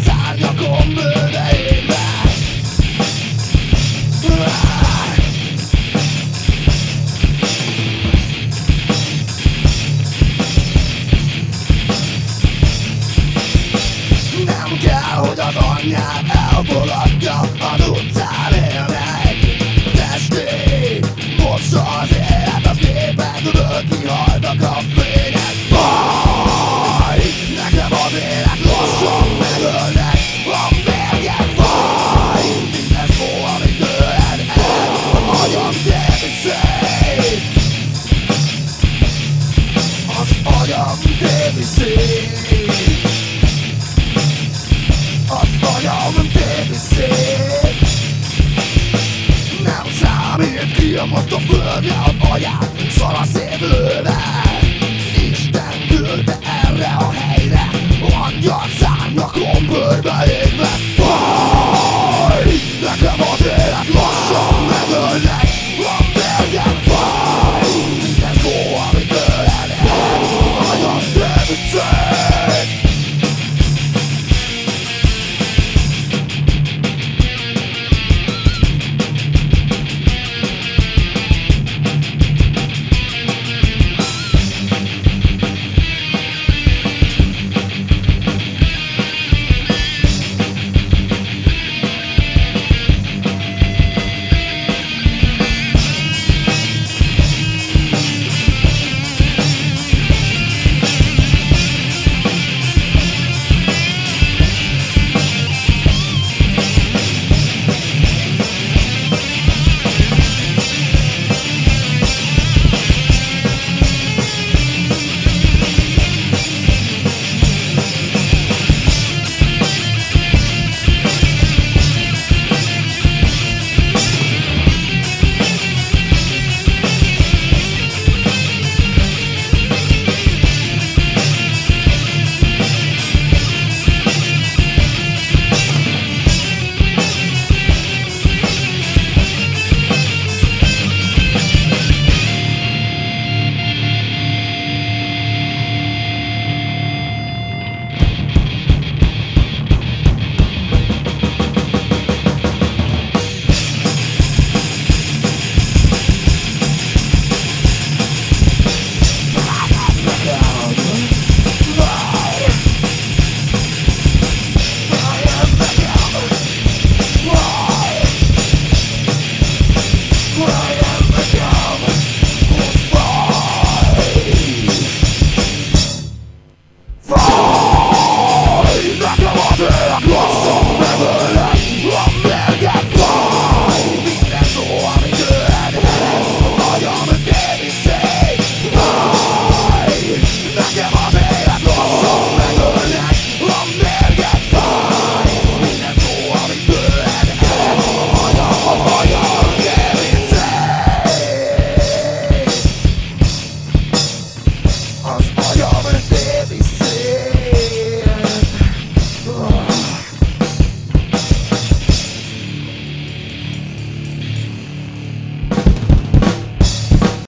szárnyakon bőve égve. Nem kell, hogy az anyját elfogadja, az utcán élnek. Testé, mossa az élet a képekből, kihaltak a fények. Faj, nekem az élet lassan megölnek, a mérgek faj. Minden szó, ami tőled el, az agyam tépi szét. Az agyam tépi szét. Az agyam tépi szét. Nem számít, ki a most a földre az agyát, szar a szép lőve.